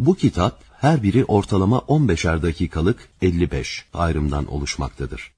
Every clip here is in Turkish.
Bu kitap her biri ortalama 15'er dakikalık 55 ayrımdan oluşmaktadır.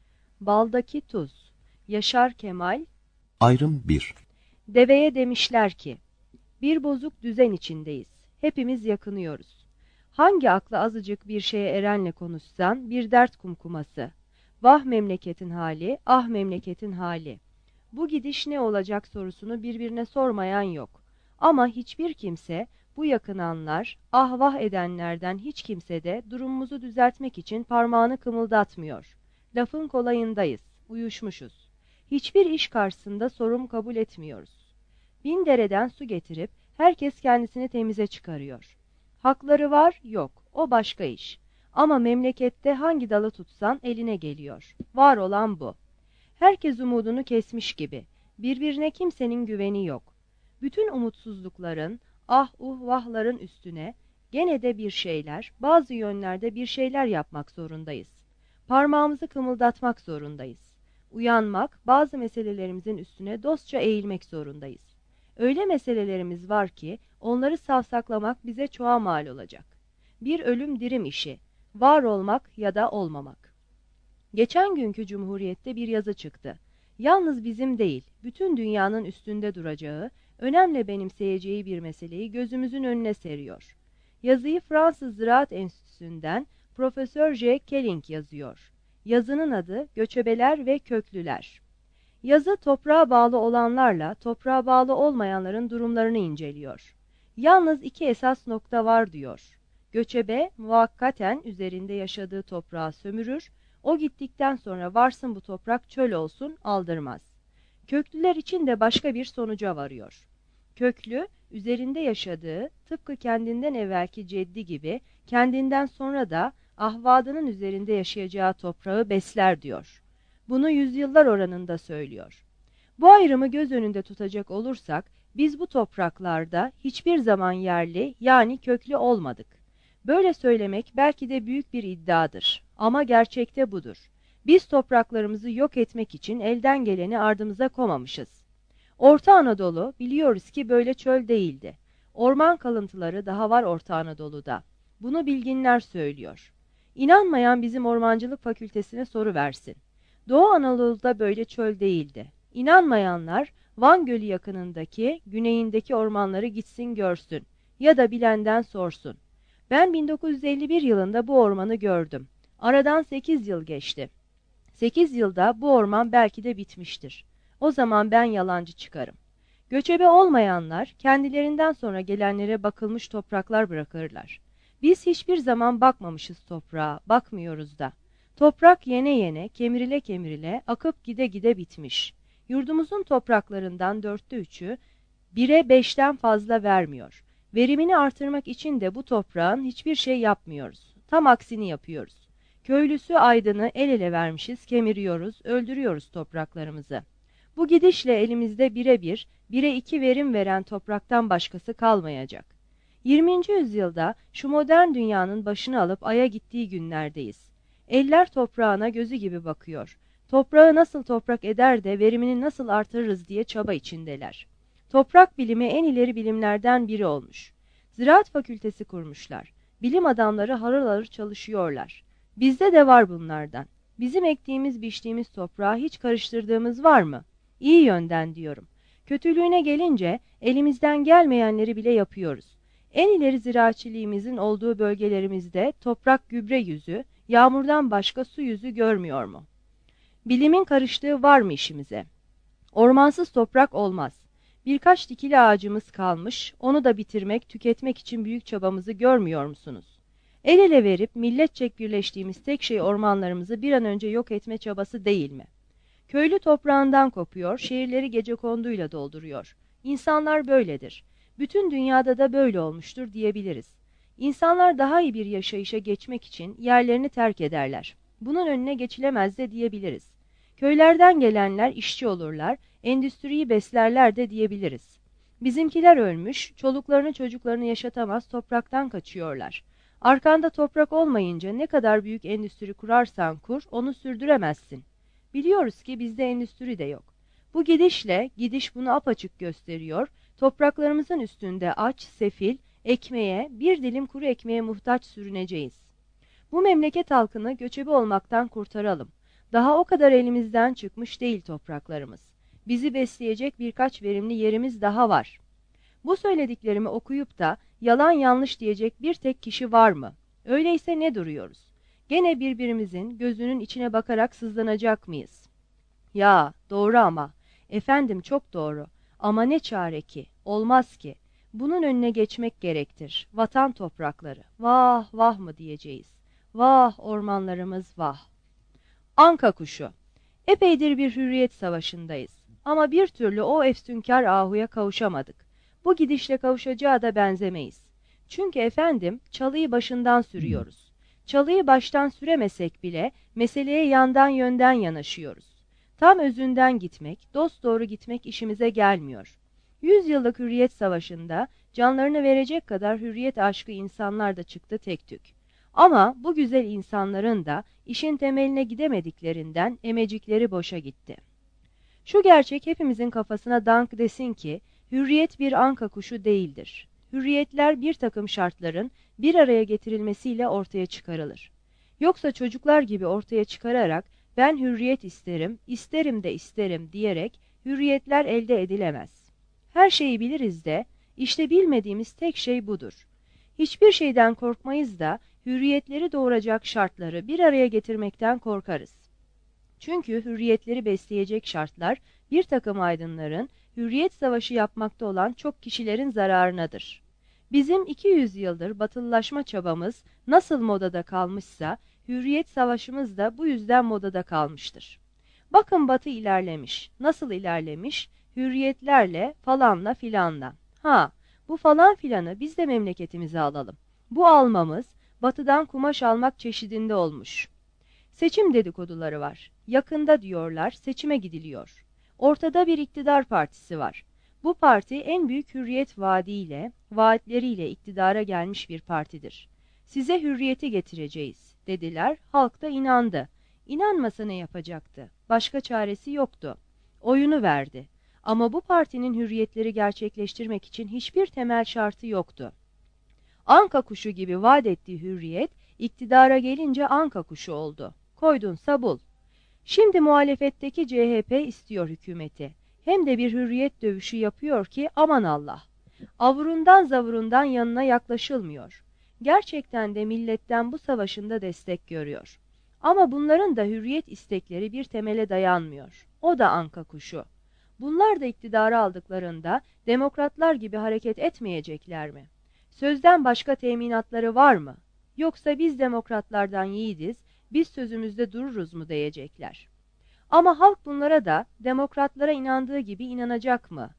Baldaki tuz. Yaşar Kemal. Ayrım 1. Deveye demişler ki, bir bozuk düzen içindeyiz. Hepimiz yakınıyoruz. Hangi akla azıcık bir şeye erenle konuşsan bir dert kumkuması. Vah memleketin hali, ah memleketin hali. Bu gidiş ne olacak sorusunu birbirine sormayan yok. Ama hiçbir kimse, bu yakınanlar, ah vah edenlerden hiç kimse de durumumuzu düzeltmek için parmağını kımıldatmıyor. Lafın kolayındayız, uyuşmuşuz. Hiçbir iş karşısında sorum kabul etmiyoruz. Bin dereden su getirip herkes kendisini temize çıkarıyor. Hakları var, yok, o başka iş. Ama memlekette hangi dalı tutsan eline geliyor. Var olan bu. Herkes umudunu kesmiş gibi. Birbirine kimsenin güveni yok. Bütün umutsuzlukların, ah vahların üstüne gene de bir şeyler, bazı yönlerde bir şeyler yapmak zorundayız. Parmağımızı kımıldatmak zorundayız. Uyanmak, bazı meselelerimizin üstüne dostça eğilmek zorundayız. Öyle meselelerimiz var ki onları savsaklamak bize çoğa mal olacak. Bir ölüm dirim işi, var olmak ya da olmamak. Geçen günkü Cumhuriyet'te bir yazı çıktı. Yalnız bizim değil, bütün dünyanın üstünde duracağı, önemli benimseyeceği bir meseleyi gözümüzün önüne seriyor. Yazıyı Fransız Ziraat Enstitüsü'nden Profesör J. Kelling yazıyor. Yazının adı Göçebeler ve Köklüler. Yazı toprağa bağlı olanlarla toprağa bağlı olmayanların durumlarını inceliyor. Yalnız iki esas nokta var diyor. Göçebe muhakkaten üzerinde yaşadığı toprağı sömürür, o gittikten sonra varsın bu toprak çöl olsun aldırmaz. Köklüler için de başka bir sonuca varıyor. Köklü, üzerinde yaşadığı, tıpkı kendinden evvelki ceddi gibi, kendinden sonra da ahvadının üzerinde yaşayacağı toprağı besler diyor. Bunu yüzyıllar oranında söylüyor. Bu ayrımı göz önünde tutacak olursak, biz bu topraklarda hiçbir zaman yerli yani köklü olmadık. Böyle söylemek belki de büyük bir iddiadır ama gerçekte budur. Biz topraklarımızı yok etmek için elden geleni ardımıza komamışız. Orta Anadolu biliyoruz ki böyle çöl değildi. Orman kalıntıları daha var Orta Anadolu'da. Bunu bilginler söylüyor. İnanmayan bizim ormancılık fakültesine soru versin. Doğu Anadolu'da böyle çöl değildi. İnanmayanlar Van Gölü yakınındaki, güneyindeki ormanları gitsin görsün ya da bilenden sorsun. Ben 1951 yılında bu ormanı gördüm. Aradan 8 yıl geçti. 8 yılda bu orman belki de bitmiştir. O zaman ben yalancı çıkarım. Göçebe olmayanlar kendilerinden sonra gelenlere bakılmış topraklar bırakırlar. Biz hiçbir zaman bakmamışız toprağa, bakmıyoruz da. Toprak yene yene, kemirile kemirile, akıp gide gide bitmiş. Yurdumuzun topraklarından 3'ü 1'e 5'ten fazla vermiyor. Verimini artırmak için de bu toprağın hiçbir şey yapmıyoruz. Tam aksini yapıyoruz. Köylüsü aydını el ele vermişiz, kemiriyoruz, öldürüyoruz topraklarımızı. Bu gidişle elimizde 1'e 1, 1'e 2 verim veren topraktan başkası kalmayacak. 20. yüzyılda şu modern dünyanın başını alıp Ay'a gittiği günlerdeyiz. Eller toprağına gözü gibi bakıyor. Toprağı nasıl toprak eder de verimini nasıl artırırız diye çaba içindeler. Toprak bilimi en ileri bilimlerden biri olmuş. Ziraat fakültesi kurmuşlar. Bilim adamları harıl harıl çalışıyorlar. Bizde de var bunlardan. Bizim ektiğimiz biçtiğimiz toprağı hiç karıştırdığımız var mı? İyi yönden diyorum. Kötülüğüne gelince elimizden gelmeyenleri bile yapıyoruz. En ileri ziraatçiliğimizin olduğu bölgelerimizde toprak gübre yüzü, yağmurdan başka su yüzü görmüyor mu? Bilimin karıştığı var mı işimize? Ormansız toprak olmaz. Birkaç dikili ağacımız kalmış, onu da bitirmek, tüketmek için büyük çabamızı görmüyor musunuz? El ele verip milletçek birleştiğimiz tek şey ormanlarımızı bir an önce yok etme çabası değil mi? Köylü toprağından kopuyor, şehirleri gecekonduyla dolduruyor. İnsanlar böyledir. Bütün dünyada da böyle olmuştur diyebiliriz. İnsanlar daha iyi bir yaşayışa geçmek için yerlerini terk ederler. Bunun önüne geçilemez de diyebiliriz. Köylerden gelenler işçi olurlar, endüstriyi beslerler de diyebiliriz. Bizimkiler ölmüş, çoluklarını çocuklarını yaşatamaz topraktan kaçıyorlar. Arkanda toprak olmayınca ne kadar büyük endüstri kurarsan kur, onu sürdüremezsin. Biliyoruz ki bizde endüstri de yok. Bu gidişle, gidiş bunu apaçık gösteriyor, topraklarımızın üstünde aç, sefil, ekmeğe, bir dilim kuru ekmeğe muhtaç sürüneceğiz. Bu memleket halkını göçebe olmaktan kurtaralım. Daha o kadar elimizden çıkmış değil topraklarımız. Bizi besleyecek birkaç verimli yerimiz daha var. Bu söylediklerimi okuyup da yalan yanlış diyecek bir tek kişi var mı? Öyleyse ne duruyoruz? Gene birbirimizin gözünün içine bakarak sızlanacak mıyız? Ya doğru ama, efendim çok doğru ama ne çare ki, olmaz ki. Bunun önüne geçmek gerektir. Vatan toprakları, vah vah mı diyeceğiz? Vah ormanlarımız vah. Anka kuşu. Epeydir bir hürriyet savaşındayız. Ama bir türlü o efsünkâr ahuya kavuşamadık. Bu gidişle kavuşacağı da benzemeyiz. Çünkü efendim çalıyı başından sürüyoruz. Çalıyı baştan süremesek bile meseleye yandan yönden yanaşıyoruz. Tam özünden gitmek, dosdoğru gitmek işimize gelmiyor. 100 yıllık hürriyet savaşında canlarını verecek kadar hürriyet aşkı insanlar da çıktı tek tük. Ama bu güzel insanların da işin temeline gidemediklerinden emecikleri boşa gitti. Şu gerçek hepimizin kafasına dank desin ki, hürriyet bir anka kuşu değildir. Hürriyetler bir takım şartların bir araya getirilmesiyle ortaya çıkarılır. Yoksa çocuklar gibi ortaya çıkararak ben hürriyet isterim, isterim de isterim diyerek hürriyetler elde edilemez. Her şeyi biliriz de işte bilmediğimiz tek şey budur. Hiçbir şeyden korkmayız da hürriyetleri doğuracak şartları bir araya getirmekten korkarız. Çünkü hürriyetleri besleyecek şartlar bir takım aydınların hürriyet savaşı yapmakta olan çok kişilerin zararınadır. Bizim 200 yıldır batılılaşma çabamız nasıl modada kalmışsa hürriyet savaşımız da bu yüzden modada kalmıştır. Bakın Batı ilerlemiş. Nasıl ilerlemiş? Hürriyetlerle falanla filanla. Bu falan filanı biz de memleketimize alalım. Bu almamız Batı'dan kumaş almak çeşidinde olmuş. Seçim dedikoduları var. Yakında diyorlar seçime gidiliyor. Ortada bir iktidar partisi var. Bu parti en büyük hürriyet vaatleriyle iktidara gelmiş bir partidir. Size hürriyeti getireceğiz dediler. Halk da inandı. İnanmasa ne yapacaktı? Başka çaresi yoktu. Oyunu verdi. Ama bu partinin hürriyetleri gerçekleştirmek için hiçbir temel şartı yoktu. Anka kuşu gibi vaat ettiği hürriyet, iktidara gelince anka kuşu oldu. Koydunsa bul. Şimdi muhalefetteki CHP istiyor hükümeti. Hem de bir hürriyet dövüşü yapıyor ki aman Allah. Avurundan zavurundan yanına yaklaşılmıyor. Gerçekten de milletten bu savaşında destek görüyor. Ama bunların da hürriyet istekleri bir temele dayanmıyor. O da anka kuşu. Bunlar da iktidarı aldıklarında demokratlar gibi hareket etmeyecekler mi? Sözden başka teminatları var mı? Yoksa biz demokratlardan yiğidiz, biz sözümüzde dururuz mu diyecekler. Ama halk bunlara da demokratlara inandığı gibi inanacak mı?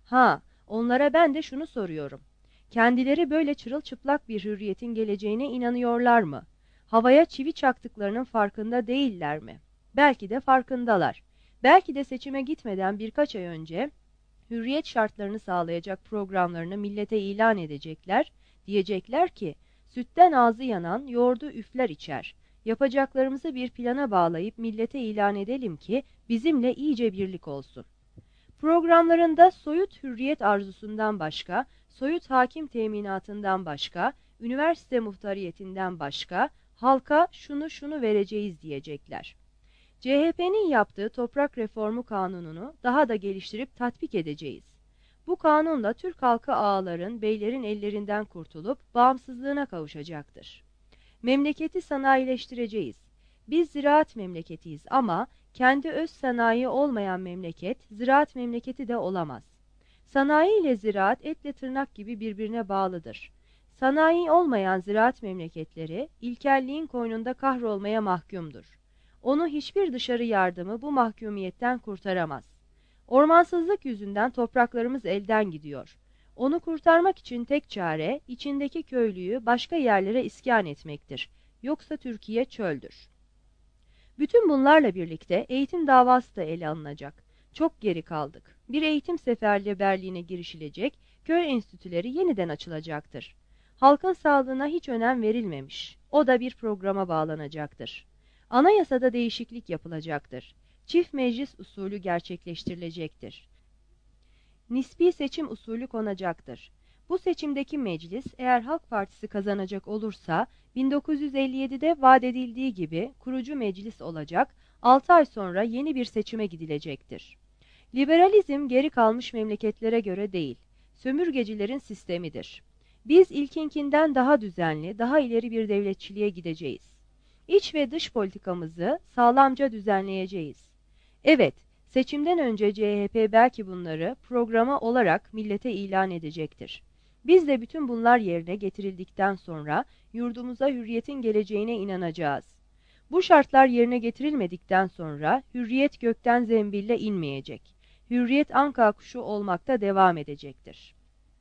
Onlara ben de şunu soruyorum. Kendileri böyle çırılçıplak bir hürriyetin geleceğine inanıyorlar mı? Havaya çivi çaktıklarının farkında değiller mi? Belki de farkındalar. Belki de seçime gitmeden birkaç ay önce hürriyet şartlarını sağlayacak programlarını millete ilan edecekler, diyecekler ki, sütten ağzı yanan yoğurdu üfler içer. Yapacaklarımızı bir plana bağlayıp millete ilan edelim ki bizimle iyice birlik olsun. Programlarında soyut hürriyet arzusundan başka, soyut hakim teminatından başka, üniversite muhtariyetinden başka, halka şunu vereceğiz diyecekler. CHP'nin yaptığı toprak reformu kanununu daha da geliştirip tatbik edeceğiz. Bu kanunla Türk halkı ağaların, beylerin ellerinden kurtulup bağımsızlığına kavuşacaktır. Memleketi sanayileştireceğiz. Biz ziraat memleketiyiz ama kendi öz sanayi olmayan memleket, ziraat memleketi de olamaz. Sanayi ile ziraat etle tırnak gibi birbirine bağlıdır. Sanayi olmayan ziraat memleketleri, ilkelliğin koynunda kahrolmaya mahkumdur. Onu hiçbir dışarı yardımı bu mahkumiyetten kurtaramaz. Ormansızlık yüzünden topraklarımız elden gidiyor. Onu kurtarmak için tek çare, içindeki köylüyü başka yerlere iskan etmektir. Yoksa Türkiye çöldür. Bütün bunlarla birlikte eğitim davası da ele alınacak. Çok geri kaldık. Bir eğitim seferberliğine girişilecek, köy enstitüleri yeniden açılacaktır. Halkın sağlığına hiç önem verilmemiş. O da bir programa bağlanacaktır. Anayasada değişiklik yapılacaktır. Çift meclis usulü gerçekleştirilecektir. Nispi seçim usulü konacaktır. Bu seçimdeki meclis eğer Halk Partisi kazanacak olursa 1957'de vaat edildiği gibi kurucu meclis olacak, 6 ay sonra yeni bir seçime gidilecektir. Liberalizm geri kalmış memleketlere göre değil, sömürgecilerin sistemidir. Biz ilkinkinden daha düzenli, daha ileri bir devletçiliğe gideceğiz. İç ve dış politikamızı sağlamca düzenleyeceğiz. Evet, seçimden önce CHP belki bunları programa olarak millete ilan edecektir. Biz de bütün bunlar yerine getirildikten sonra yurdumuza hürriyetin geleceğine inanacağız. Bu şartlar yerine getirilmedikten sonra hürriyet gökten zembille inmeyecek. Hürriyet anka kuşu olmakta devam edecektir.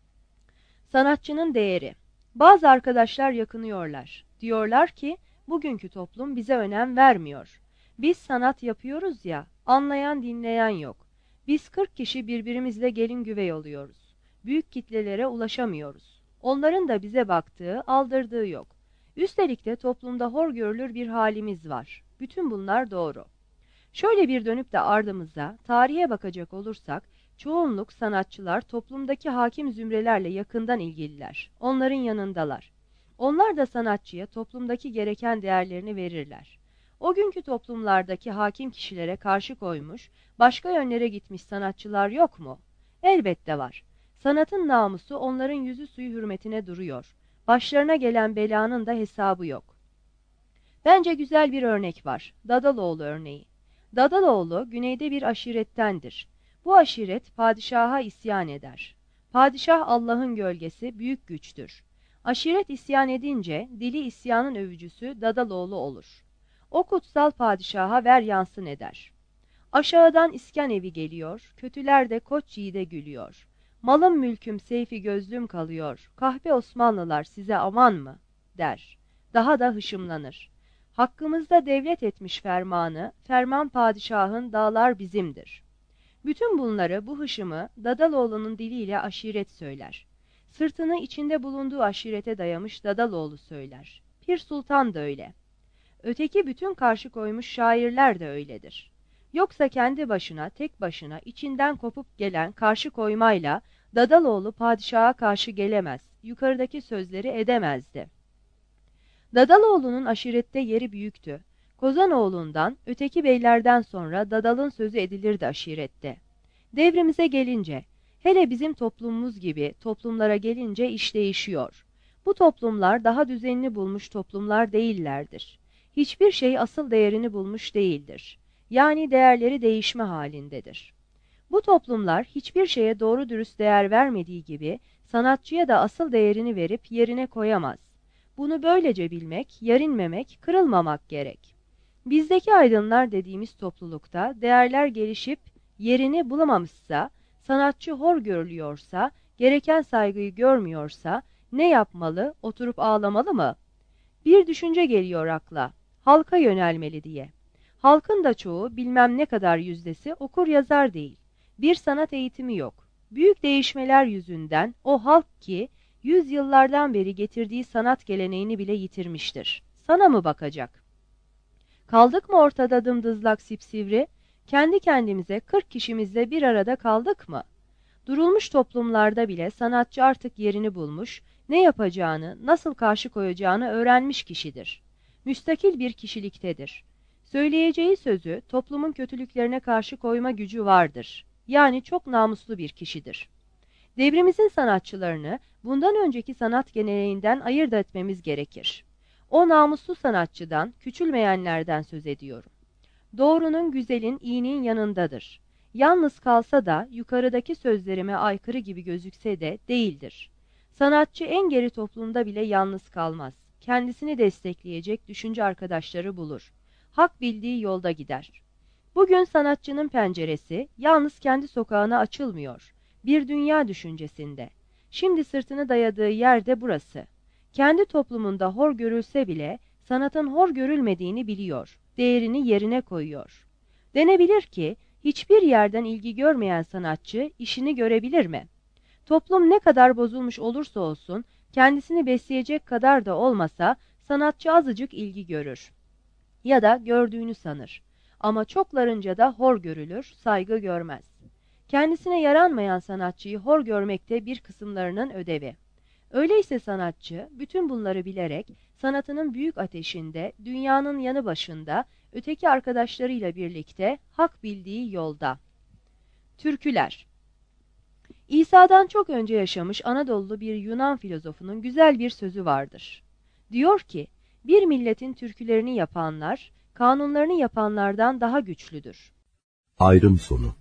Sanatçının değeri. Bazı arkadaşlar yakınıyorlar. Diyorlar ki bugünkü toplum bize önem vermiyor. Biz sanat yapıyoruz ya, anlayan dinleyen yok. Biz 40 kişi birbirimizle gelin güvey oluyoruz. Büyük kitlelere ulaşamıyoruz. Onların da bize baktığı, aldırdığı yok. Üstelik de toplumda hor görülür bir halimiz var. Bütün bunlar doğru. Şöyle bir dönüp de ardımıza, tarihe bakacak olursak, çoğunluk sanatçılar toplumdaki hakim zümrelerle yakından ilgililer. Onların yanındalar. Onlar da sanatçıya toplumdaki gereken değerlerini verirler. O günkü toplumlardaki hakim kişilere karşı koymuş, başka yönlere gitmiş sanatçılar yok mu? Elbette var. Sanatın namusu onların yüzü suyu hürmetine duruyor. Başlarına gelen belanın da hesabı yok. Bence güzel bir örnek var. Dadaloğlu örneği. Dadaloğlu güneyde bir aşirettendir. Bu aşiret padişaha isyan eder. Padişah Allah'ın gölgesi, büyük güçtür. Aşiret isyan edince dili isyanın övücüsü Dadaloğlu olur. O kutsal padişaha ver yansın eder. Aşağıdan iskan evi geliyor, kötüler de koç yiğide gülüyor. Malım mülküm seyfi gözlüm kalıyor, kahpe Osmanlılar size aman mı, der. Daha da hışımlanır. Hakkımızda devlet etmiş fermanı, ferman padişahın dağlar bizimdir. Bütün bunları, bu hışımı Dadaloğlu'nun diliyle aşiret söyler. Sırtını içinde bulunduğu aşirete dayamış Dadaloğlu söyler. Pir Sultan da öyle. Öteki bütün karşı koymuş şairler de öyledir. Yoksa kendi başına, tek başına içinden kopup gelen karşı koymayla Dadaloğlu padişaha karşı gelemez, yukarıdaki sözleri edemezdi. Dadaloğlu'nun aşirette yeri büyüktü. Kozanoğlu'ndan, öteki beylerden sonra Dadal'ın sözü edilirdi aşirette. Devrimize gelince, hele bizim toplumumuz gibi toplumlara gelince iş değişiyor. Bu toplumlar daha düzenini bulmuş toplumlar değillerdir. Hiçbir şey asıl değerini bulmuş değildir. Yani değerleri değişme halindedir. Bu toplumlar hiçbir şeye doğru dürüst değer vermediği gibi sanatçıya da asıl değerini verip yerine koyamaz. Bunu böylece bilmek, yerinmemek, kırılmamak gerek. Bizdeki aydınlar dediğimiz toplulukta değerler gelişip yerini bulamamışsa, sanatçı hor görülüyorsa, gereken saygıyı görmüyorsa ne yapmalı, oturup ağlamalı mı? Bir düşünce geliyor akla, halka yönelmeli diye. Halkın da çoğu bilmem ne kadar yüzdesi okur yazar değil. Bir sanat eğitimi yok. Büyük değişmeler yüzünden o halk ki, yüzyıllardan beri getirdiği sanat geleneğini bile yitirmiştir. Sana mı bakacak? Kaldık mı ortada dımdızlak sipsivri? Kendi kendimize 40 kişimizle bir arada kaldık mı? Durulmuş toplumlarda bile sanatçı artık yerini bulmuş, ne yapacağını, nasıl karşı koyacağını öğrenmiş kişidir. Müstakil bir kişiliktedir. Söyleyeceği sözü toplumun kötülüklerine karşı koyma gücü vardır. Yani çok namuslu bir kişidir. Devrimizin sanatçılarını bundan önceki sanat geleneğinden ayırt etmemiz gerekir. O namuslu sanatçıdan, küçülmeyenlerden söz ediyorum. Doğrunun, güzelin, iyinin yanındadır. Yalnız kalsa da yukarıdaki sözlerime aykırı gibi gözükse de değildir. Sanatçı en geri toplumda bile yalnız kalmaz. Kendisini destekleyecek düşünce arkadaşları bulur. Hak bildiği yolda gider. Bugün sanatçının penceresi yalnız kendi sokağına açılmıyor. Bir dünya düşüncesinde. Şimdi sırtını dayadığı yer de burası. Kendi toplumunda hor görülse bile sanatın hor görülmediğini biliyor. Değerini yerine koyuyor. Denebilir ki hiçbir yerden ilgi görmeyen sanatçı işini görebilir mi? Toplum ne kadar bozulmuş olursa olsun kendisini besleyecek kadar da olmasa sanatçı azıcık ilgi görür. Ya da gördüğünü sanır. Ama çoklarınca da hor görülür, saygı görmez. Kendisine yaranmayan sanatçıyı hor görmekte bir kısımlarının ödevi. Öyleyse sanatçı, bütün bunları bilerek, sanatının büyük ateşinde, dünyanın yanı başında, öteki arkadaşlarıyla birlikte, hak bildiği yolda. Türküler. İsa'dan çok önce yaşamış Anadolu'lu bir Yunan filozofunun güzel bir sözü vardır. Diyor ki, bir milletin türkülerini yapanlar, kanunlarını yapanlardan daha güçlüdür. Ayrım sonu.